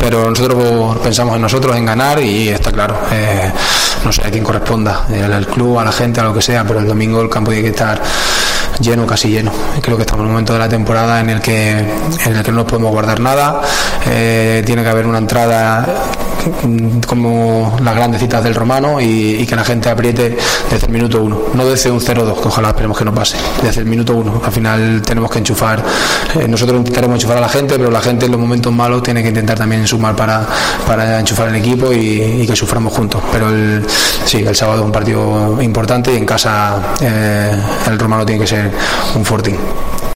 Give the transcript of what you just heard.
pero nosotros pensamos en nosotros, en ganar, y está claro, no sé a quién corresponda, al club, a la gente, a lo que sea, pero el domingo el campo tiene que estar lleno, casi lleno. Creo que estamos en un momento de la temporada en el que no nos podemos guardar nada. Tiene que haber una entrada como las grandes citas del Romano, y que la gente apriete desde el minuto 1, no desde un 0-2, que ojalá esperemos que no pase, desde el minuto 1. Al final tenemos que enchufar, nosotros queremos enchufar a la gente, pero la gente en los momentos malos tiene que intentar también sumar para enchufar el equipo y que suframos juntos. Pero el sábado es un partido importante, y en casa el Romano tiene que ser un fortín.